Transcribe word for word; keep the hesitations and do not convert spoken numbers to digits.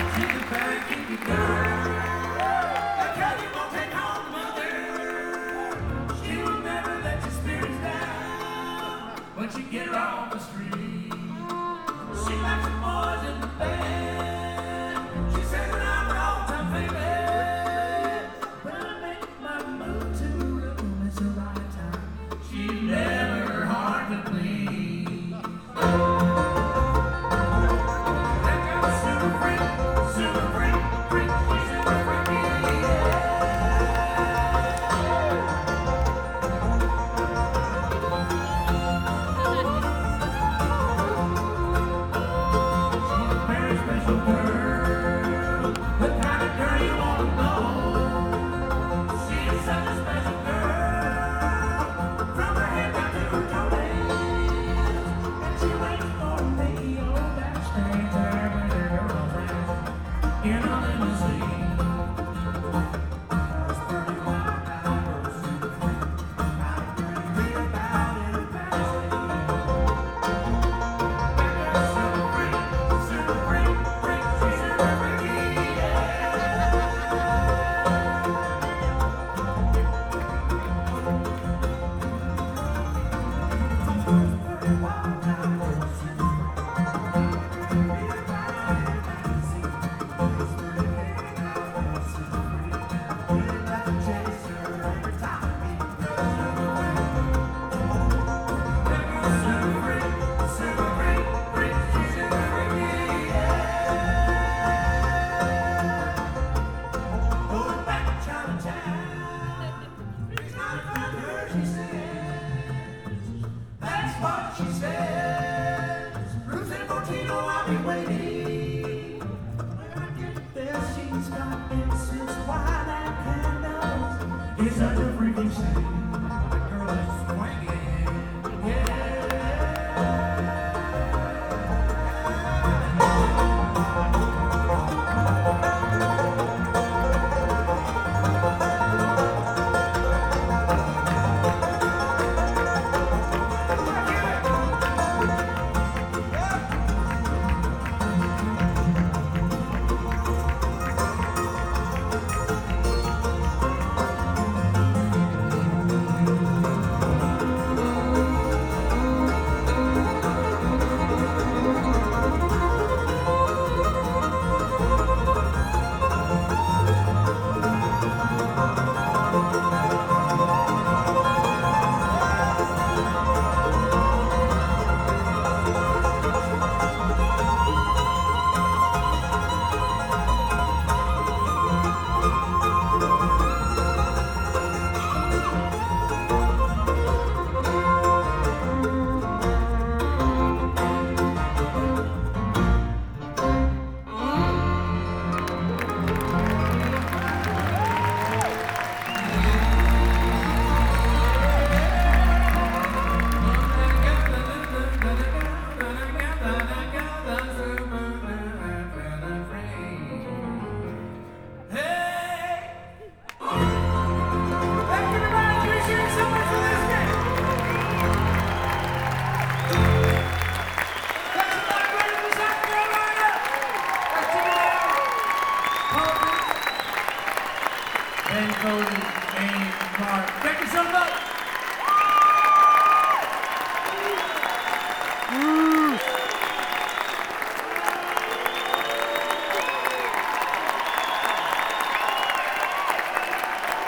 She's a very kinky girl. That girl you won't take home to mother. She will never let your spirits down once you get her on the street. She likes the boys in the band. She says that I'm an all-time favorite. When I make my move to the room, it's the right time. She's never hard to please. That girl's super freak, super freak, freak. She's super freaky, yeah. She's a very special girl, the kind of girl you wanna know. She is such a special girl, from her head down to her toenails. And she waits for me on backstage there with her girlfriend in a limousine. It's pretty wild now, her super freak. Got a pretty read about in a magazine. That girl's super freak, super freak, freak. She's super freaky, yeah. Pretty wild now, her super freak. Read about it in a magazine. It's pretty big now, her super freak. Really like to chase her every time I meet her. That girl's super freak, super freak, freak. She's super freaky, yeah. Going back to Chinatown. It's not about her, she says. That's what she says. Bruce and Fortino, I'll be waiting.